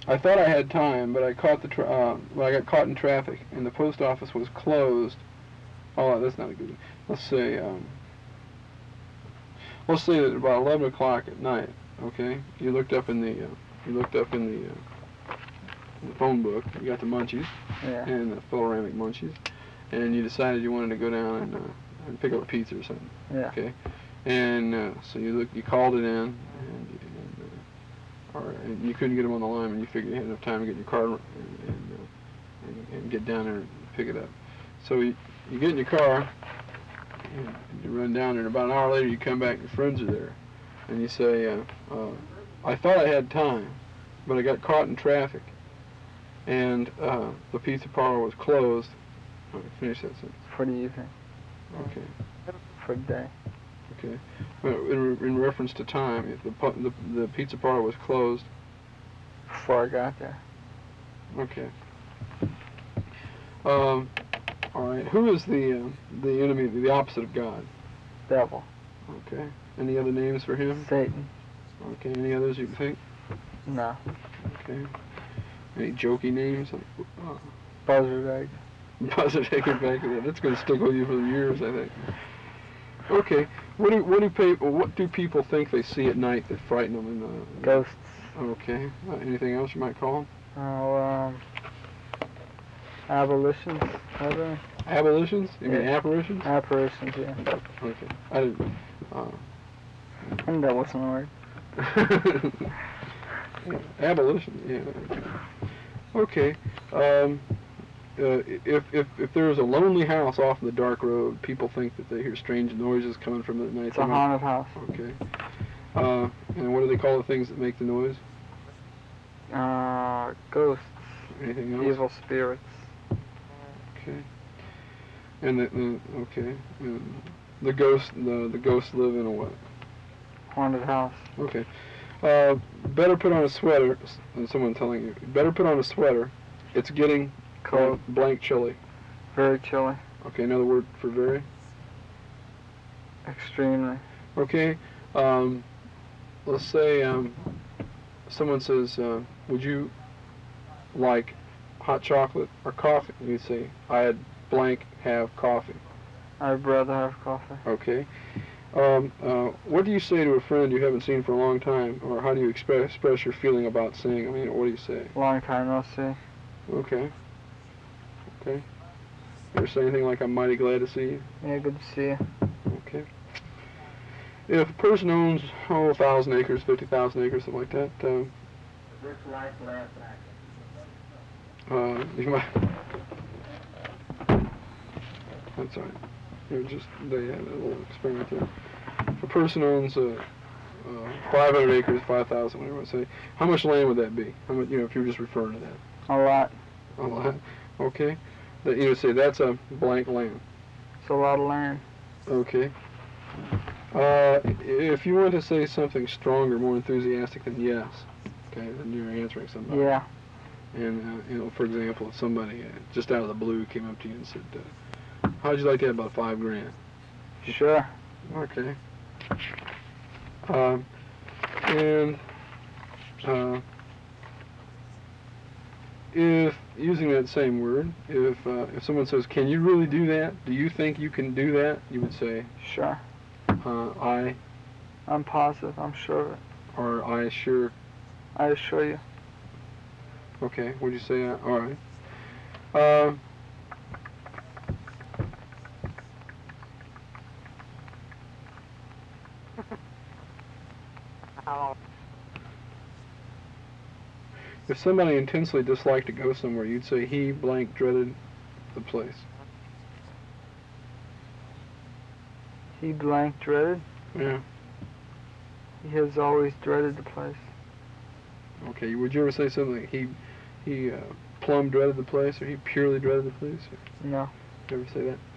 I thought I had time, but I caught I got caught in traffic, and the post office was closed. Oh, that's not a good. Let's say that about 11 o'clock at night. Okay, you looked up in the phone book. You got the munchies, and the Philoramic munchies, and you decided you wanted to go down and pick up a pizza or something. Yeah. Okay, and so you called it in, and you couldn't get them on the line, and you figured you had enough time to get in your car and get down there and pick it up. So you get in your car, and you run down there, and about an hour later you come back and your friends are there, and you say, I thought I had time, but I got caught in traffic, and the pizza parlor was closed. Finish that sentence. For the evening. Okay. For the day. Okay. In reference to time, if the pizza parlor was closed. Before I got there. Okay. All right. Who is the enemy, the opposite of God? Devil. Okay. Any other names for him? Satan. Okay. Any others you think? No. Okay. Any jokey names? Buzzard egg. Buzzard egg and bacon. That's going to stick with you for years, I think. Okay. What do people think they see at night that frighten them? Ghosts. Okay. Anything else you might call them? Oh, abolitions. Abolitions? You mean apparitions? Apparitions, yeah. Okay. I didn't. I think that wasn't a word. Abolition. Yeah. Okay. If there's a lonely house off the dark road, people think that they hear strange noises coming from it at night. It's a haunted house. Okay. And what do they call the things that make the noise? Ghosts. Anything else? Evil spirits. Okay. And okay. And the ghosts live in a what? Haunted house. Okay. Better put on a sweater. Someone telling you. Better put on a sweater. It's getting cold. Blank chilly. Very chilly. Okay. Another word for very. Extremely. Okay. Let's say someone says, "Would you like hot chocolate or coffee?" And you say, "I'd blank have coffee." I'd rather have coffee. Okay. What do you say to a friend you haven't seen for a long time, or how do you express your feeling about seeing? I mean, what do you say? Long time no see. Okay. Okay. You ever say anything like, "I'm mighty glad to see you"? Yeah, good to see you. Okay. If a person owns 1,000 acres, 50,000 acres, something like that, This life lasts you might. That's all right. They had a little experiment there. If a person owns 500 acres, 5,000, whatever you want to say, how much land would that be? How much, if you're just referring to that? A lot. A lot. Okay. That you would say that's a blank land. It's a lot of land. Okay. If you want to say something stronger, more enthusiastic than yes, okay, then you're answering somebody. Yeah. And for example, if somebody just out of the blue came up to you and said, "How'd you like that? About $5,000?" Sure. Okay. If using that same word, if someone says, "Can you really do that? Do you think you can do that?" You would say, Sure. I'm positive. I'm sure of it. Or I assure. I assure you. Okay. Would you say that? All right. If somebody intensely disliked to go somewhere, you'd say he blank dreaded the place. He blank dreaded? Yeah. He has always dreaded the place. Okay. Would you ever say something like he plumb dreaded the place, or he purely dreaded the place? No. You ever say that?